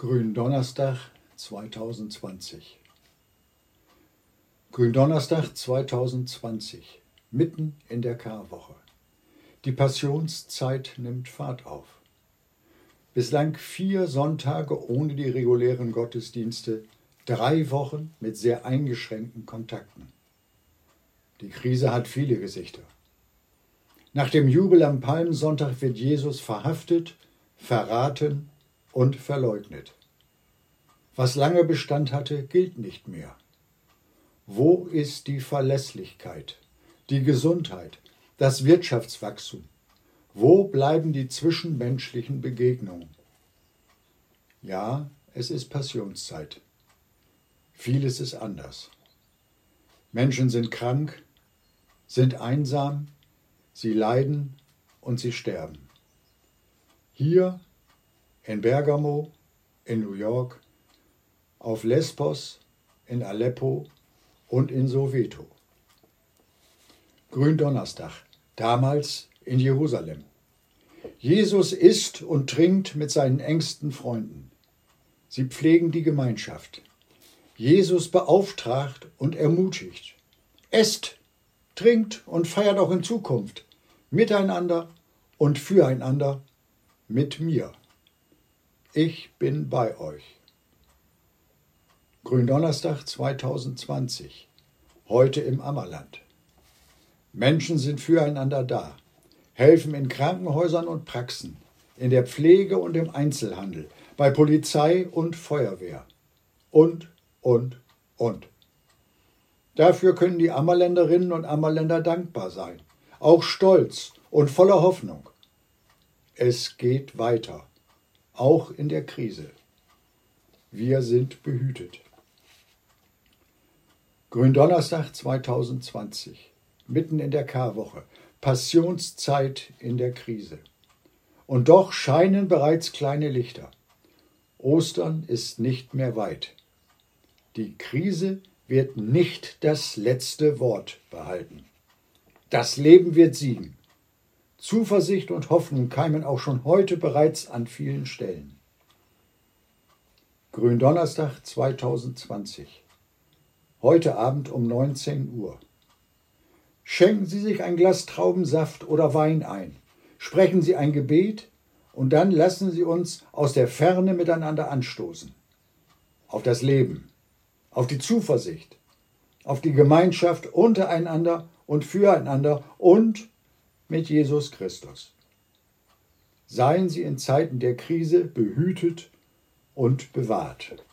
Gründonnerstag 2020. Gründonnerstag 2020, mitten in der Karwoche. Die Passionszeit nimmt Fahrt auf. Bislang 4 Sonntage ohne die regulären Gottesdienste, 3 Wochen mit sehr eingeschränkten Kontakten. Die Krise hat viele Gesichter. Nach dem Jubel am Palmsonntag wird Jesus verhaftet, verraten und verleugnet. Was lange Bestand hatte, gilt nicht mehr. Wo ist die Verlässlichkeit, die Gesundheit, das Wirtschaftswachstum? Wo bleiben die zwischenmenschlichen Begegnungen? Ja, es ist Passionszeit. Vieles ist anders. Menschen sind krank, sind einsam, sie leiden und sie sterben. Hier in Bergamo, in New York, auf Lesbos, in Aleppo und in Soweto. Gründonnerstag, damals in Jerusalem. Jesus isst und trinkt mit seinen engsten Freunden. Sie pflegen die Gemeinschaft. Jesus beauftragt und ermutigt. Esst, trinkt und feiert auch in Zukunft. Miteinander und füreinander mit mir. Ich bin bei euch. Gründonnerstag 2020, heute im Ammerland. Menschen sind füreinander da, helfen in Krankenhäusern und Praxen, in der Pflege und im Einzelhandel, bei Polizei und Feuerwehr. Und. Dafür können die Ammerländerinnen und Ammerländer dankbar sein, auch stolz und voller Hoffnung. Es geht weiter, auch in der Krise. Wir sind behütet. Gründonnerstag 2020, mitten in der Karwoche, Passionszeit in der Krise. Und doch scheinen bereits kleine Lichter. Ostern ist nicht mehr weit. Die Krise wird nicht das letzte Wort behalten. Das Leben wird siegen. Zuversicht und Hoffnung keimen auch schon heute bereits an vielen Stellen. Gründonnerstag 2020. Heute Abend um 19 Uhr. Schenken Sie sich ein Glas Traubensaft oder Wein ein. Sprechen Sie ein Gebet und dann lassen Sie uns aus der Ferne miteinander anstoßen. Auf das Leben, auf die Zuversicht, auf die Gemeinschaft untereinander und füreinander und mit Jesus Christus. Seien Sie in Zeiten der Krise behütet und bewahrt.